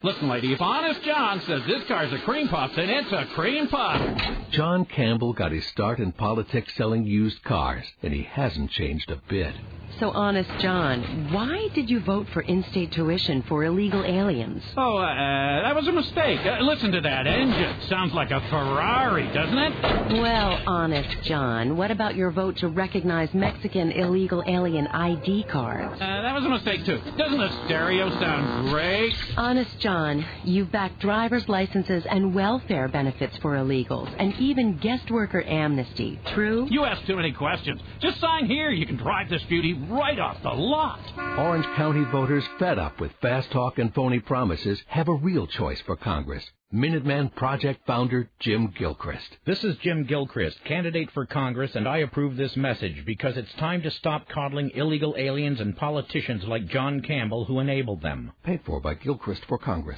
Listen, lady, if Honest John says this car's a cream puff, then it's a cream puff. John Campbell got his start in politics selling used cars, and he hasn't changed a bit. So, Honest John, why did you vote for in-state tuition for illegal aliens? Oh, that was a mistake. Listen to that engine. Sounds like a Ferrari, doesn't it? Well, Honest John, what about your vote to recognize Mexican illegal alien ID cards? That was a mistake, too. Doesn't the stereo sound great? Honest John, you backed driver's licenses and welfare benefits for illegals, and even guest worker amnesty. True? You ask too many questions. Just sign here. You can drive this beauty right off the lot. Orange County voters fed up with fast talk and phony promises have a real choice for Congress. Minuteman Project founder Jim Gilchrist. This is Jim Gilchrist, candidate for Congress, and I approve this message because it's time to stop coddling illegal aliens and politicians like John Campbell who enabled them. Paid for by Gilchrist for Congress.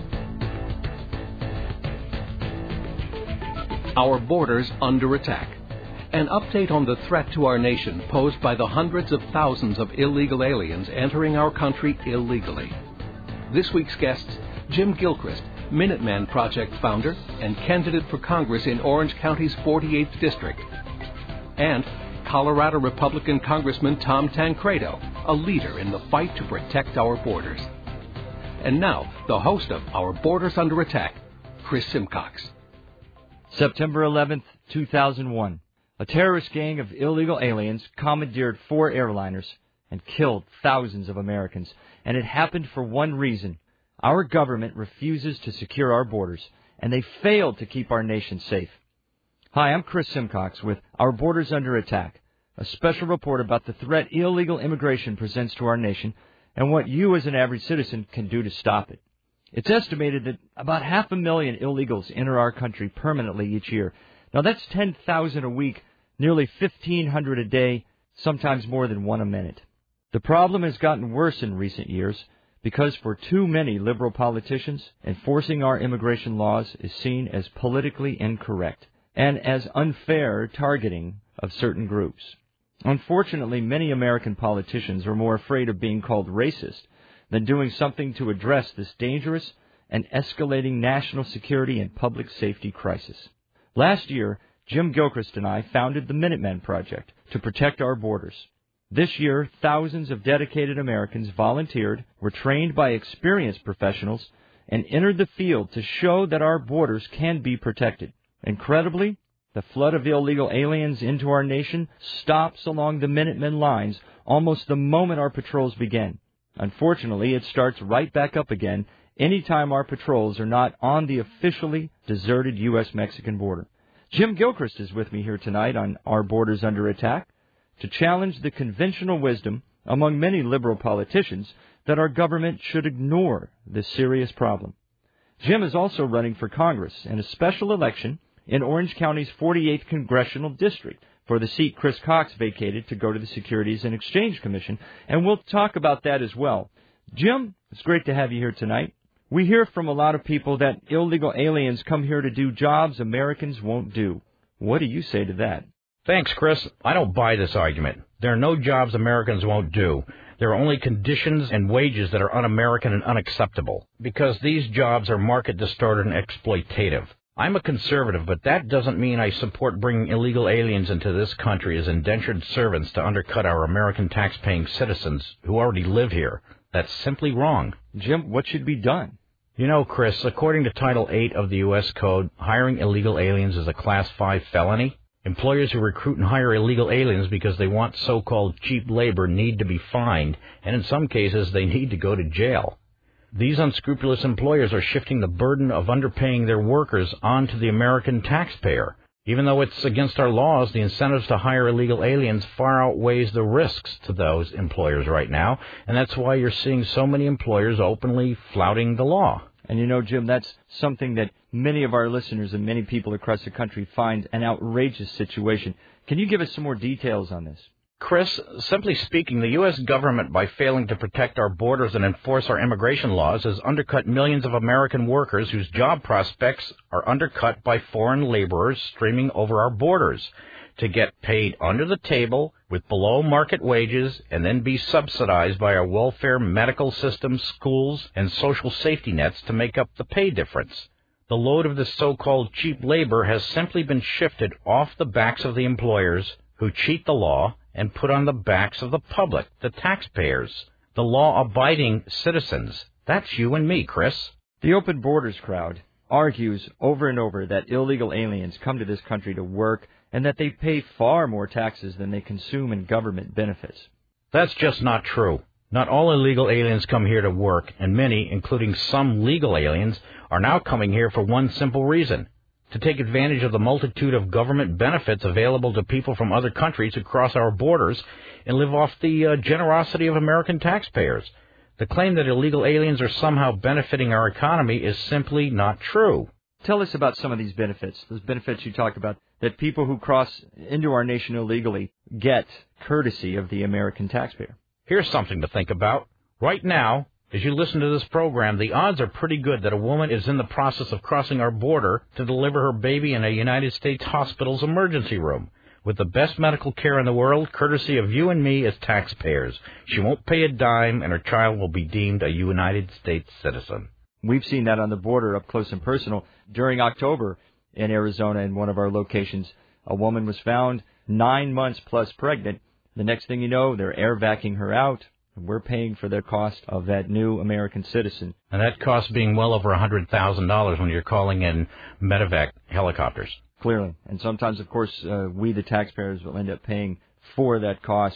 Our borders under attack. An update on the threat to our nation posed by the hundreds of thousands of illegal aliens entering our country illegally. This week's guests, Jim Gilchrist, Minuteman Project founder and candidate for Congress in Orange County's 48th District, and Colorado Republican Congressman Tom Tancredo, a leader in the fight to protect our borders. And now, the host of Our Borders Under Attack, Chris Simcox. September 11th, 2001. A terrorist gang of illegal aliens commandeered 4 airliners and killed thousands of Americans. And it happened for one reason. Our government refuses to secure our borders, and they failed to keep our nation safe. Hi, I'm Chris Simcox with Our Borders Under Attack, a special report about the threat illegal immigration presents to our nation and what you as an average citizen can do to stop it. It's estimated that about 500,000 illegals enter our country permanently each year. Now that's 10,000 a week, nearly 1,500 a day, sometimes more than one a minute. The problem has gotten worse in recent years because for too many liberal politicians, enforcing our immigration laws is seen as politically incorrect and as unfair targeting of certain groups. Unfortunately, many American politicians are more afraid of being called racist than doing something to address this dangerous and escalating national security and public safety crisis. Last year, Jim Gilchrist and I founded the Minuteman Project to protect our borders. This year, thousands of dedicated Americans volunteered, were trained by experienced professionals, and entered the field to show that our borders can be protected. Incredibly, the flood of illegal aliens into our nation stops along the Minutemen lines almost the moment our patrols begin. Unfortunately, it starts right back up again anytime our patrols are not on the officially deserted U.S.-Mexican border. Jim Gilchrist is with me here tonight on Our Borders Under Attack to challenge the conventional wisdom among many liberal politicians that our government should ignore this serious problem. Jim is also running for Congress in a special election in Orange County's 48th Congressional District for the seat Chris Cox vacated to go to the Securities and Exchange Commission, and we'll talk about that as well. Jim, it's great to have you here tonight. We hear from a lot of people that illegal aliens come here to do jobs Americans won't do. What do you say to that? Thanks, Chris. I don't buy this argument. There are no jobs Americans won't do. There are only conditions and wages that are un-American and unacceptable, because these jobs are market-distorted and exploitative. I'm a conservative, but that doesn't mean I support bringing illegal aliens into this country as indentured servants to undercut our American tax-paying citizens who already live here. That's simply wrong. Jim, what should be done? You know, Chris, according to Title 8 of the U.S. Code, hiring illegal aliens is a Class 5 felony. Employers who recruit and hire illegal aliens because they want so-called cheap labor need to be fined, and in some cases they need to go to jail. These unscrupulous employers are shifting the burden of underpaying their workers onto the American taxpayer. Even though it's against our laws, the incentives to hire illegal aliens far outweighs the risks to those employers right now, and that's why you're seeing so many employers openly flouting the law. And you know, Jim, that's something that many of our listeners and many people across the country find an outrageous situation. Can you give us some more details on this? Chris, simply speaking, the U.S. government, by failing to protect our borders and enforce our immigration laws, has undercut millions of American workers whose job prospects are undercut by foreign laborers streaming over our borders. To get paid under the table, with below-market wages and then be subsidized by our welfare, medical systems, schools, and social safety nets to make up the pay difference. The load of this so-called cheap labor has simply been shifted off the backs of the employers who cheat the law and put on the backs of the public, the taxpayers, the law-abiding citizens. That's you and me, Chris. The Open Borders crowd argues over and over that illegal aliens come to this country to work and that they pay far more taxes than they consume in government benefits. That's just not true. Not all illegal aliens come here to work, and many, including some legal aliens, are now coming here for one simple reason: to take advantage of the multitude of government benefits available to people from other countries who cross our borders and live off the generosity of American taxpayers. The claim that illegal aliens are somehow benefiting our economy is simply not true. Tell us about some of these benefits, those benefits you talked about, that people who cross into our nation illegally get courtesy of the American taxpayer. Here's something to think about. Right now, as you listen to this program, the odds are pretty good that a woman is in the process of crossing our border to deliver her baby in a United States hospital's emergency room, with the best medical care in the world, courtesy of you and me as taxpayers. She won't pay a dime, and her child will be deemed a United States citizen. We've seen that on the border up close and personal. During October in Arizona, in one of our locations, a woman was found 9 months plus pregnant. The next thing you know, they're air vacuuming her out. We're paying for the cost of that new American citizen. And that cost being well over $100,000 when you're calling in medevac helicopters. Clearly. And sometimes, of course, we, the taxpayers, will end up paying for that cost.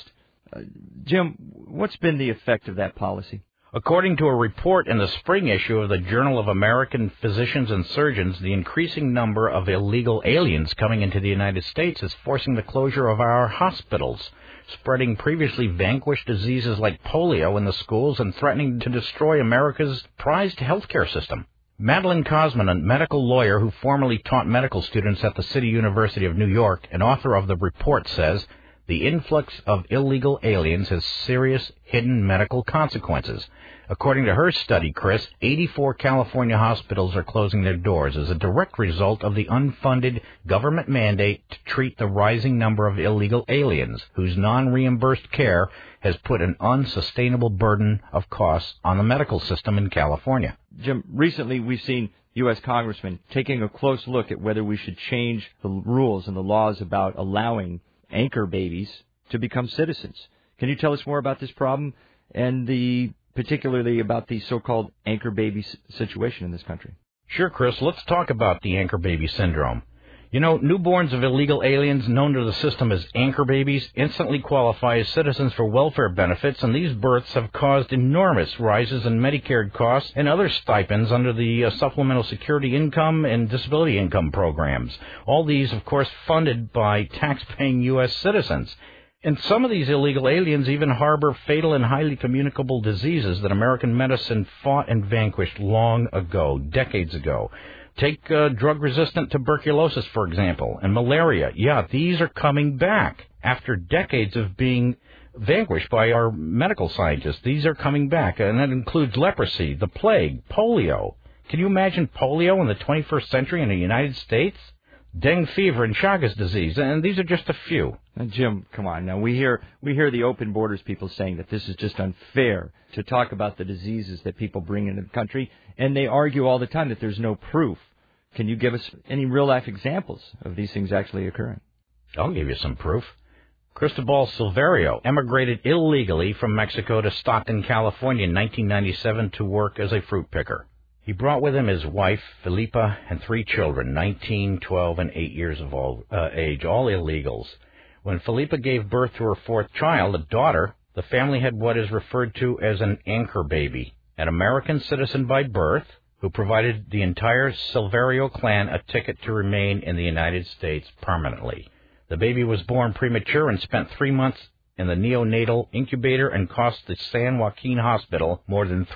Jim, what's been the effect of that policy? According to a report in the spring issue of the Journal of American Physicians and Surgeons, the increasing number of illegal aliens coming into the United States is forcing the closure of our hospitals, spreading previously vanquished diseases like polio in the schools and threatening to destroy America's prized healthcare system. Madeline Cosman, a medical lawyer who formerly taught medical students at the City University of New York and author of the report, says the influx of illegal aliens has serious hidden medical consequences. According to her study, Chris, 84 California hospitals are closing their doors as a direct result of the unfunded government mandate to treat the rising number of illegal aliens, whose non-reimbursed care has put an unsustainable burden of costs on the medical system in California. Jim, recently we've seen U.S. congressmen taking a close look at whether we should change the rules and the laws about allowing anchor babies to become citizens. Can you tell us more about this problem and particularly about the so-called anchor baby situation in this country? Sure, Chris. Let's talk about the anchor baby syndrome. You know, newborns of illegal aliens known to the system as anchor babies instantly qualify as citizens for welfare benefits, and these births have caused enormous rises in Medicare costs and other stipends under the Supplemental Security Income and Disability Income programs. All these, of course, funded by tax-paying U.S. citizens. And some of these illegal aliens even harbor fatal and highly communicable diseases that American medicine fought and vanquished long ago, decades ago. Take drug-resistant tuberculosis, for example, and malaria. Yeah, these are coming back after decades of being vanquished by our medical scientists. These are coming back, and that includes leprosy, the plague, polio. Can you imagine polio in the 21st century in the United States? Dengue fever and Chagas disease, and these are just a few. Jim, come on. Now, we hear the Open Borders people saying that this is just unfair to talk about the diseases that people bring into the country, and they argue all the time that there's no proof. Can you give us any real-life examples of these things actually occurring? I'll give you some proof. Cristobal Silverio emigrated illegally from Mexico to Stockton, California in 1997 to work as a fruit picker. He brought with him his wife, Felipa, and 3 children, 19, 12, and 8 years of age, all illegals. When Felipa gave birth to her 4th child, a daughter, the family had what is referred to as an anchor baby, an American citizen by birth who provided the entire Silverio clan a ticket to remain in the United States permanently. The baby was born premature and spent 3 months in the neonatal incubator and cost the San Joaquin Hospital more than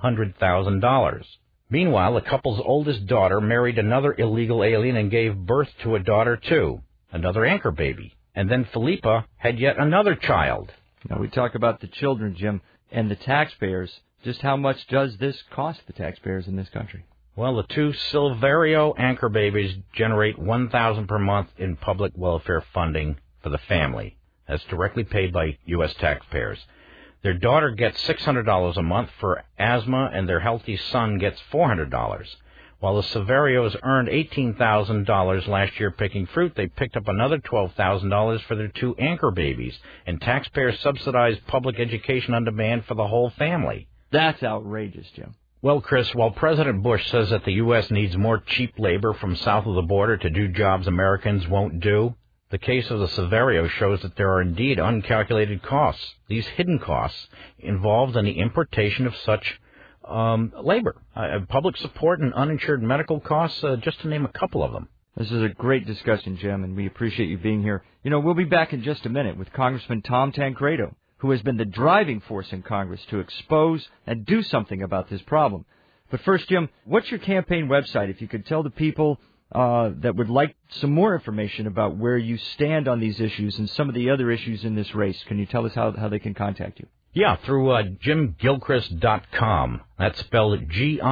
$300,000. Meanwhile, the couple's oldest daughter married another illegal alien and gave birth to a daughter, too, another anchor baby. And then Felipa had yet another child. Now, we talk about the children, Jim, and the taxpayers. Just how much does this cost the taxpayers in this country? Well, the 2 Silverio anchor babies generate $1,000 per month in public welfare funding for the family. That's directly paid by U.S. taxpayers. Their daughter gets $600 a month for asthma, and their healthy son gets $400. While the Severios earned $18,000 last year picking fruit, they picked up another $12,000 for their 2 anchor babies, and taxpayers subsidized public education on demand for the whole family. That's outrageous, Jim. Well, Chris, while President Bush says that the U.S. needs more cheap labor from south of the border to do jobs Americans won't do, the case of the Severio shows that there are indeed uncalculated costs, these hidden costs, involved in the importation of such labor, public support and uninsured medical costs, just to name a couple of them. This is a great discussion, Jim, and we appreciate you being here. You know, we'll be back in just a minute with Congressman Tom Tancredo, who has been the driving force in Congress to expose and do something about this problem. But first, Jim, what's your campaign website? If you could tell the people that would like some more information about where you stand on these issues and some of the other issues in this race, can you tell us how they can contact you? Yeah, through JimGilchrist.com. That's spelled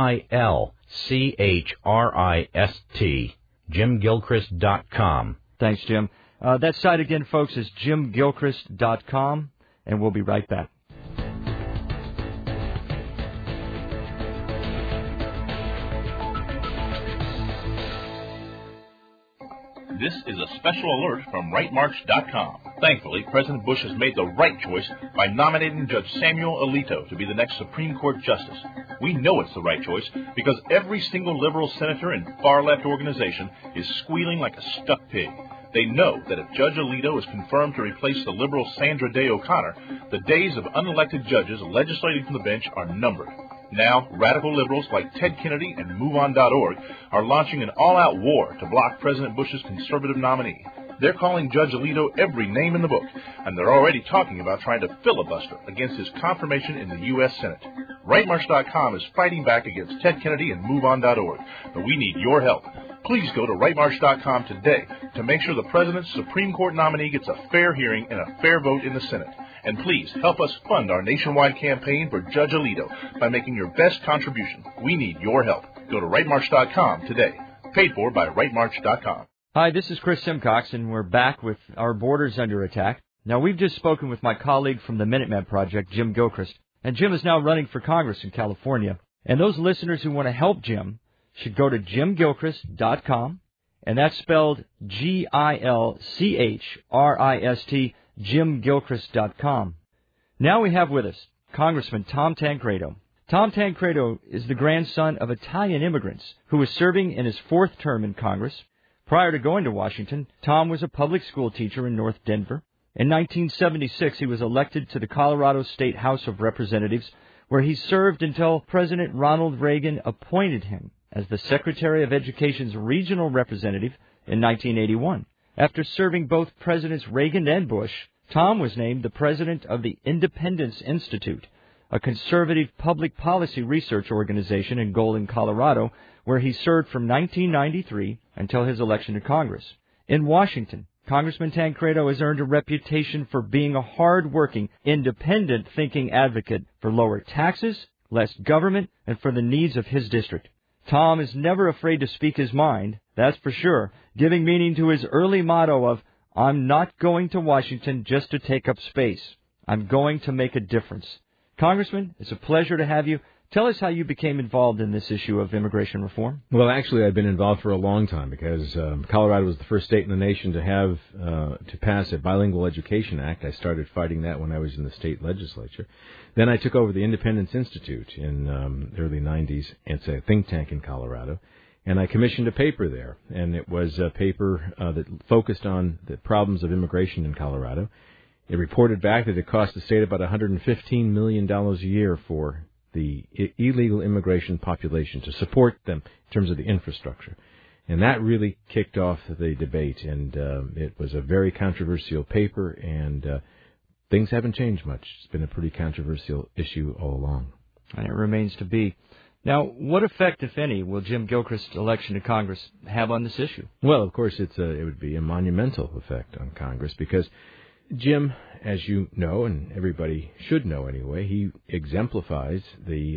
GILCHRIST, JimGilchrist.com. Thanks, Jim. That site again, folks, is JimGilchrist.com, and we'll be right back. This is a special alert from RightMarch.com. Thankfully, President Bush has made the right choice by nominating Judge Samuel Alito to be the next Supreme Court Justice. We know it's the right choice because every single liberal senator and far-left organization is squealing like a stuck pig. They know that if Judge Alito is confirmed to replace the liberal Sandra Day O'Connor, the days of unelected judges legislating from the bench are numbered. Now, radical liberals like Ted Kennedy and MoveOn.org are launching an all-out war to block President Bush's conservative nominee. They're calling Judge Alito every name in the book, and they're already talking about trying to filibuster against his confirmation in the U.S. Senate. RightMarch.com is fighting back against Ted Kennedy and MoveOn.org, but we need your help. Please go to RightMarch.com today to make sure the President's Supreme Court nominee gets a fair hearing and a fair vote in the Senate. And please help us fund our nationwide campaign for Judge Alito by making your best contribution. We need your help. Go to RightMarch.com today. Paid for by RightMarch.com. Hi, this is Chris Simcox, and we're back with Our Borders Under Attack. Now, we've just spoken with my colleague from the Minuteman Project, Jim Gilchrist, and Jim is now running for Congress in California. And those listeners who want to help Jim should go to JimGilchrist.com, and that's spelled GILCHRIST, JimGilchrist.com. Now we have with us Congressman Tom Tancredo. Tom Tancredo is the grandson of Italian immigrants who is serving in his 4th term in Congress. Prior to going to Washington, Tom was a public school teacher in North Denver. In 1976, he was elected to the Colorado State House of Representatives, where he served until President Ronald Reagan appointed him as the Secretary of Education's regional representative in 1981. After serving both Presidents Reagan and Bush, Tom was named the president of the Independence Institute, a conservative public policy research organization in Golden, Colorado, where he served from 1993 until his election to Congress. In Washington, Congressman Tancredo has earned a reputation for being a hard-working, independent-thinking advocate for lower taxes, less government, and for the needs of his district. Tom is never afraid to speak his mind, that's for sure, giving meaning to his early motto of, "I'm not going to Washington just to take up space. I'm going to make a difference." Congressman, it's a pleasure to have you. Tell us how you became involved in this issue of immigration reform. Well, actually, I've been involved for a long time because Colorado was the first state in the nation to have to pass a bilingual education act. I started fighting that when I was in the state legislature. Then I took over the Independence Institute in the early 90s. It's a think tank in Colorado. And I commissioned a paper there. And it was a paper that focused on the problems of immigration in Colorado. It reported back that it cost the state about $115 million a year for the illegal immigration population to support them in terms of the infrastructure. And that really kicked off the debate, and it was a very controversial paper, and things haven't changed much. It's been a pretty controversial issue all along. And it remains to be. Now, what effect, if any, will Jim Gilchrist's election to Congress have on this issue? Well, of course, it would be a monumental effect on Congress, because Jim, as you know, and everybody should know anyway, he exemplifies the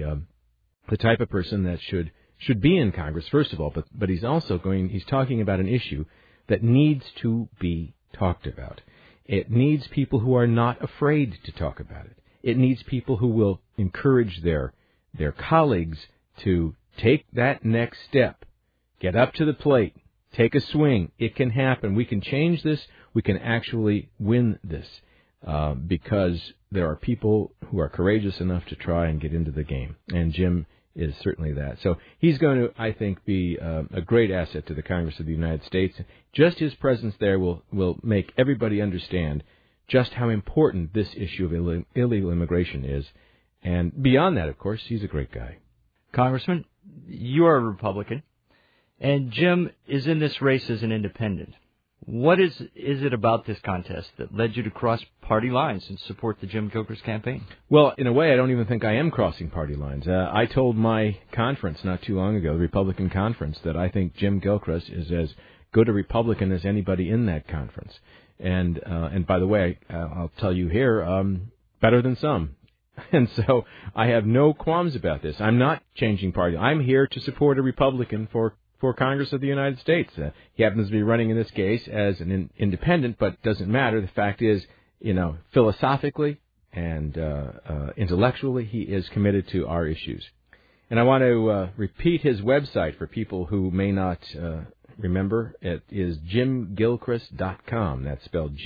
type of person that should be in Congress, first of all, but he's also he's talking about an issue that needs to be talked about. It needs people who are not afraid to talk about it. It needs people who will encourage their colleagues to take that next step, get up to the plate, take a swing. It can happen. We can change this. We can actually win this because there are people who are courageous enough to try and get into the game. And Jim is certainly that. So he's going to, I think, be a great asset to the Congress of the United States. Just his presence there will make everybody understand just how important this issue of illegal immigration is. And beyond that, of course, he's a great guy. Congressman, you are a Republican, and Jim is in this race as an independent. What is it about this contest that led you to cross party lines and support the Jim Gilchrist campaign? Well, in a way, I don't even think I am crossing party lines. I told my conference not too long ago, the Republican conference, that I think Jim Gilchrist is as good a Republican as anybody in that conference. And by the way, I'll tell you here, better than some. And so I have no qualms about this. I'm not changing party. I'm here to support a Republican for Congress of the United States. He happens to be running in this case as an independent, but doesn't matter. The fact is, philosophically and intellectually, he is committed to our issues. And I want to repeat his website for people who may not remember. It is JimGilchrist.com. That's spelled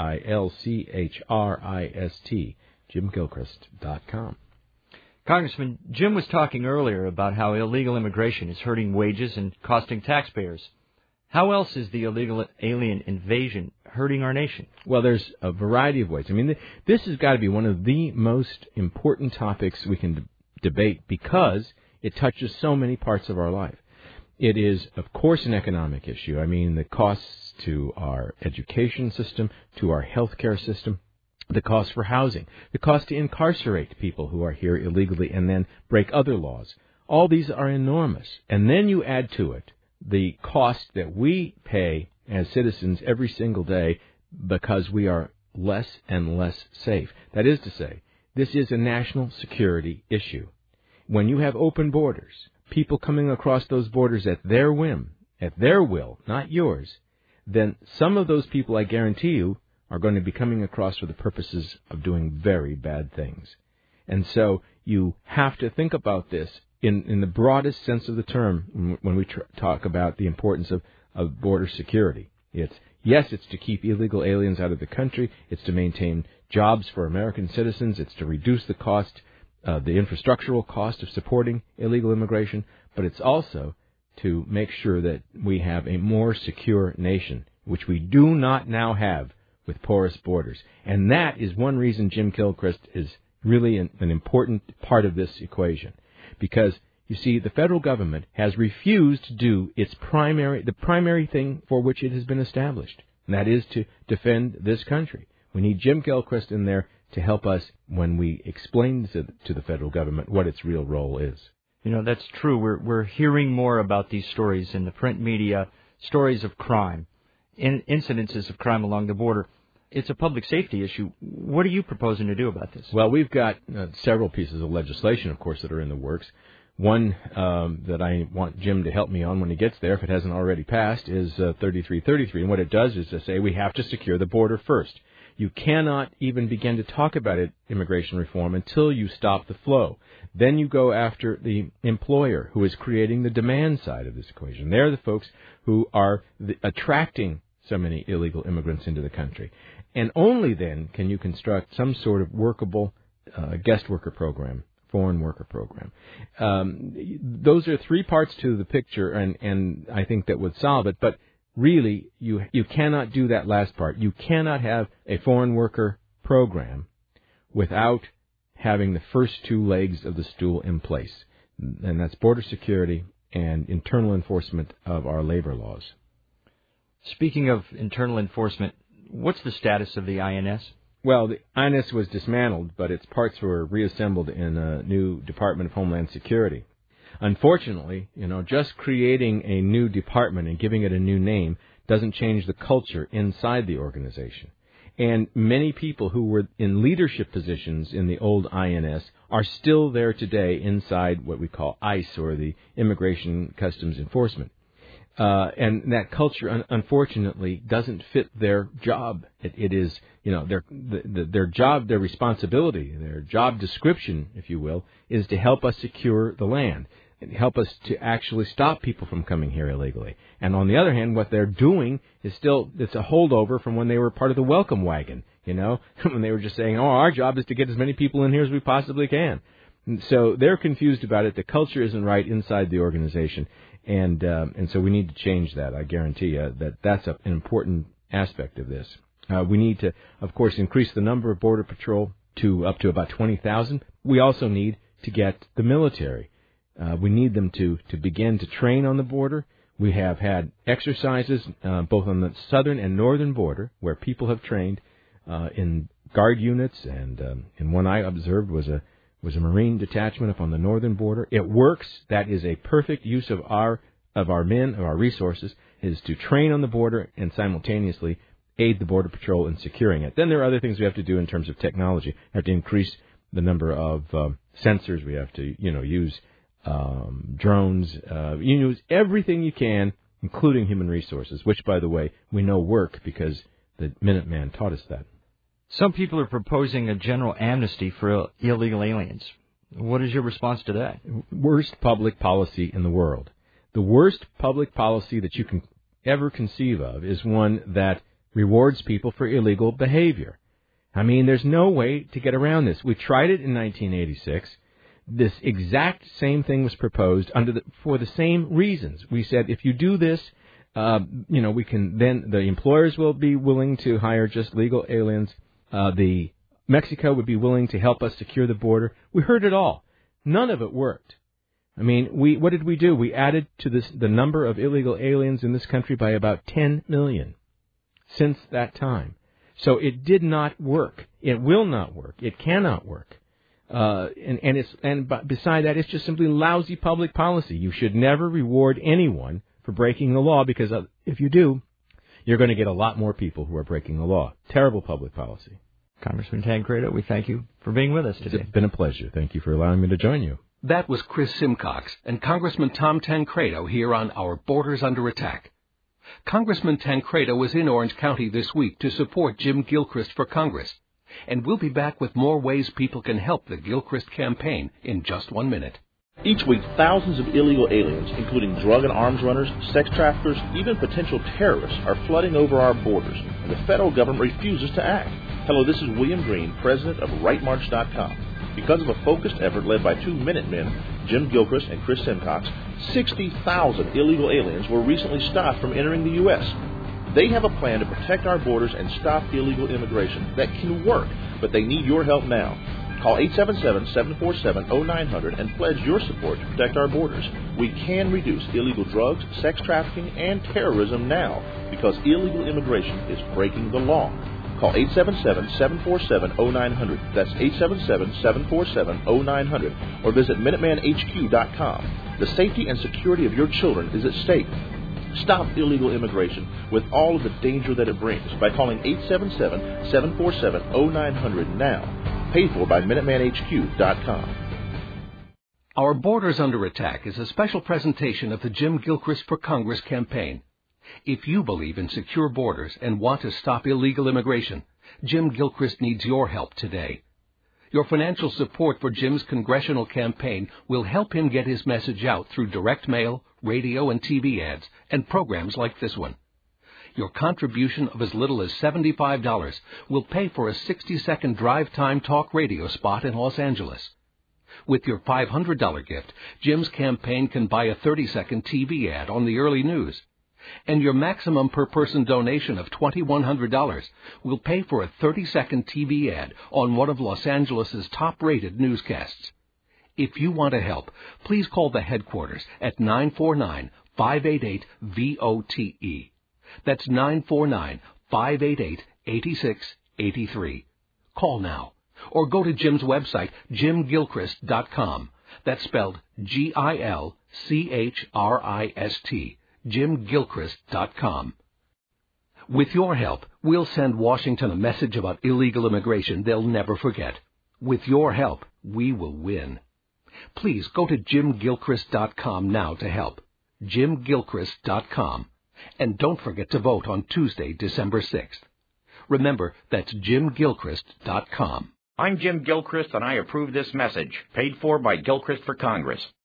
GILCHRIST. JimGilchrist.com. Congressman, Jim was talking earlier about how illegal immigration is hurting wages and costing taxpayers. How else is the illegal alien invasion hurting our nation? Well, there's a variety of ways. I mean, this has got to be one of the most important topics we can debate because it touches so many parts of our life. It is, of course, an economic issue. I mean, the costs to our education system, to our healthcare system, the cost for housing, the cost to incarcerate people who are here illegally and then break other laws. All these are enormous. And then you add to it the cost that we pay as citizens every single day because we are less and less safe. That is to say, this is a national security issue. When you have open borders, people coming across those borders at their whim, at their will, not yours, then some of those people, I guarantee you, are going to be coming across for the purposes of doing very bad things. And so you have to think about this in the broadest sense of the term when we talk about the importance of border security. It's to keep illegal aliens out of the country. It's to maintain jobs for American citizens. It's to reduce the cost, the infrastructural cost of supporting illegal immigration. But it's also to make sure that we have a more secure nation, which we do not now have with porous borders. And that is one reason Jim Gilchrist is really an important part of this equation. Because, you see, the federal government has refused to do the primary thing for which it has been established, and that is to defend this country. We need Jim Gilchrist in there to help us when we explain to the federal government what its real role is. That's true. We're hearing more about these stories in the print media, stories of crime, incidences of crime along the border. It's a public safety issue. What are you proposing to do about this? Well, we've got several pieces of legislation, of course, that are in the works. One that I want Jim to help me on when he gets there, if it hasn't already passed, is 3333. And what it does is to say we have to secure the border first. You cannot even begin to talk about immigration reform until you stop the flow. Then you go after the employer who is creating the demand side of this equation. They're the folks who are attracting so many illegal immigrants into the country. And only then can you construct some sort of workable guest worker program, foreign worker program. Those are three parts to the picture, and I think that would solve it. But really, you cannot do that last part. You cannot have a foreign worker program without having the first two legs of the stool in place, and that's border security and internal enforcement of our labor laws. Speaking of internal enforcement, what's the status of the INS? Well, the INS was dismantled, but its parts were reassembled in a new Department of Homeland Security. Unfortunately, just creating a new department and giving it a new name doesn't change the culture inside the organization. And many people who were in leadership positions in the old INS are still there today inside what we call ICE, or the Immigration Customs Enforcement. And that culture, unfortunately, doesn't fit their job. It is, their job, their responsibility, their job description, if you will, is to help us secure the land and help us to actually stop people from coming here illegally. And on the other hand, what they're doing is it's a holdover from when they were part of the welcome wagon, when they were just saying, our job is to get as many people in here as we possibly can. And so they're confused about it. The culture isn't right inside the organization. And so we need to change that. I guarantee you that's an important aspect of this. We need to, of course, increase the number of Border Patrol to up to about 20,000. We also need to get the military. We need them to begin to train on the border. We have had exercises both on the southern and northern border where people have trained in guard units, and one I observed was a Marine detachment up on the northern border. It works. That is a perfect use of our men, of our resources, is to train on the border and simultaneously aid the Border Patrol in securing it. Then there are other things we have to do in terms of technology. We have to increase the number of sensors. We have to, use drones. You use everything you can, including human resources, which, by the way, we know work because the Minuteman taught us that. Some people are proposing a general amnesty for illegal aliens. What is your response to that? Worst public policy in the world. The worst public policy that you can ever conceive of is one that rewards people for illegal behavior. I mean, there's no way to get around this. We tried it in 1986. This exact same thing was proposed for the same reasons. We said, if you do this, we can then the employers will be willing to hire just legal aliens. The Mexico would be willing to help us secure the border. We heard it all. None of it worked. I mean, what did we do? We added to the number of illegal aliens in this country by about 10 million since that time. So it did not work. It will not work. It cannot work. And beside that, it's just simply lousy public policy. You should never reward anyone for breaking the law, because if you do, you're going to get a lot more people who are breaking the law. Terrible public policy. Congressman Tancredo, we thank you for being with us today. It's been a pleasure. Thank you for allowing me to join you. That was Chris Simcox and Congressman Tom Tancredo here on Our Borders Under Attack. Congressman Tancredo was in Orange County this week to support Jim Gilchrist for Congress. And we'll be back with more ways people can help the Gilchrist campaign in just 1 minute. Each week, thousands of illegal aliens, including drug and arms runners, sex traffickers, even potential terrorists, are flooding over our borders, and the federal government refuses to act. Hello, this is William Green, president of RightMarch.com. Because of a focused effort led by two Minutemen, Jim Gilchrist and Chris Simcox, 60,000 illegal aliens were recently stopped from entering the U.S. They have a plan to protect our borders and stop illegal immigration that can work, but they need your help now. Call 877-747-0900 and pledge your support to protect our borders. We can reduce illegal drugs, sex trafficking, and terrorism now because illegal immigration is breaking the law. Call 877-747-0900. That's 877-747-0900. Or visit MinutemanHQ.com. The safety and security of your children is at stake. Stop illegal immigration with all of the danger that it brings by calling 877-747-0900 now. Paid for by MinutemanHQ.com. Our Borders Under Attack is a special presentation of the Jim Gilchrist for Congress campaign. If you believe in secure borders and want to stop illegal immigration, Jim Gilchrist needs your help today. Your financial support for Jim's congressional campaign will help him get his message out through direct mail, radio and TV ads, and programs like this one. Your contribution of as little as $75 will pay for a 60-second drive time talk radio spot in Los Angeles. With your $500 gift, Jim's campaign can buy a 30-second TV ad on the early news. And your maximum per-person donation of $2,100 will pay for a 30-second TV ad on one of Los Angeles' top-rated newscasts. If you want to help, please call the headquarters at 949-588-VOTE. That's 949-588-8683. Call now. Or go to Jim's website, jimgilchrist.com. That's spelled Gilchrist. jimgilchrist.com. With your help, we'll send Washington a message about illegal immigration they'll never forget. With your help, we will win. Please go to jimgilchrist.com now to help. JimGilchrist.com. And don't forget to vote on Tuesday, December 6th. Remember, that's JimGilchrist.com. I'm Jim Gilchrist, and I approve this message, paid for by Gilchrist for Congress.